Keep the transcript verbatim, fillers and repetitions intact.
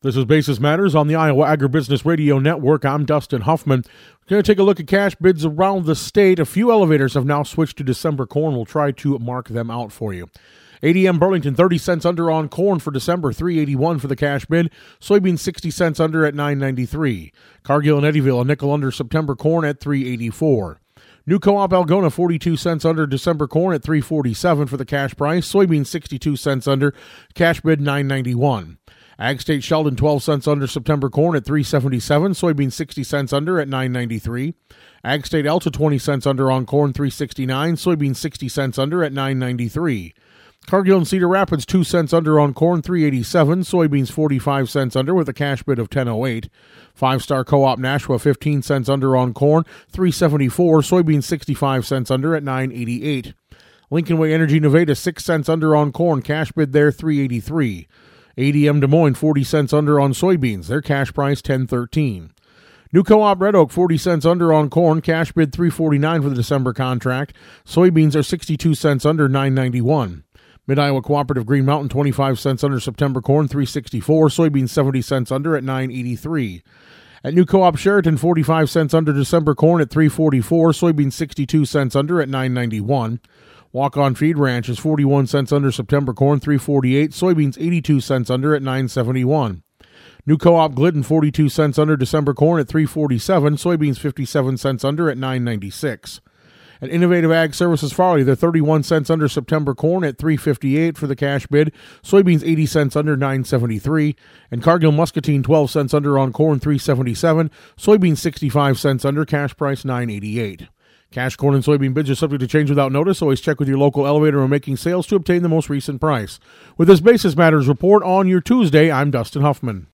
This is Basis Matters on the Iowa Agribusiness Radio Network. I'm Dustin Huffman. We're going to take a look at cash bids around the state. A few elevators have now switched to December corn. We'll try to mark them out for you. A D M Burlington, thirty cents under on corn for December, three eighty-one for the cash bid. Soybeans, sixty cents under at nine ninety-three. Cargill and Eddyville, a nickel under September corn at three eighty-four. New Co-op Algona, forty-two cents under December corn at three forty-seven for the cash price. Soybeans, sixty-two cents under, cash bid nine ninety-one. Ag State Sheldon, twelve cents under September corn at three seventy-seven. Soybeans, sixty cents under at nine ninety-three. Ag State Elta, twenty cents under on corn, three sixty-nine. Soybeans, sixty cents under at nine ninety-three. Cargill and Cedar Rapids, two cents under on corn, three eighty-seven. Soybeans, forty-five cents under with a cash bid of ten oh eight. Five Star Co-op Nashua, fifteen cents under on corn, three seventy-four. Soybeans, sixty-five cents under at nine eighty-eight. Lincoln Way Energy Nevada, six cents under on corn, cash bid there three eighty-three. A D M Des Moines, forty cents under on soybeans, their cash price ten thirteen. New Co-op Red Oak, forty cents under on corn, cash bid three forty-nine for the December contract. Soybeans are sixty-two cents under, nine ninety-one. Mid-Iowa Cooperative Green Mountain, twenty-five cents under September corn, three sixty-four. Soybeans, seventy cents under at nine eighty-three. At New Co-op Sheraton, forty-five cents under December corn at three forty-four. Soybeans, sixty-two cents under at nine ninety-one. Walk-On Feed Ranch is forty-one cents under September corn, three forty-eight. Soybeans, eighty-two cents under at nine seventy-one. New Co-op Glidden, forty-two cents under December corn at three forty-seven. Soybeans, fifty-seven cents under at nine ninety-six. At Innovative Ag Services Farley, they're thirty-one cents under September corn at three fifty-eight for the cash bid. Soybeans, eighty cents under, nine seventy-three. And Cargill Muscatine, twelve cents under on corn, three seventy-seven. Soybeans, sixty-five cents under, cash price nine eighty-eight. Cash corn and soybean bids are subject to change without notice. Always check with your local elevator when making sales to obtain the most recent price. With this Basis Matters report on your Tuesday, I'm Dustin Huffman.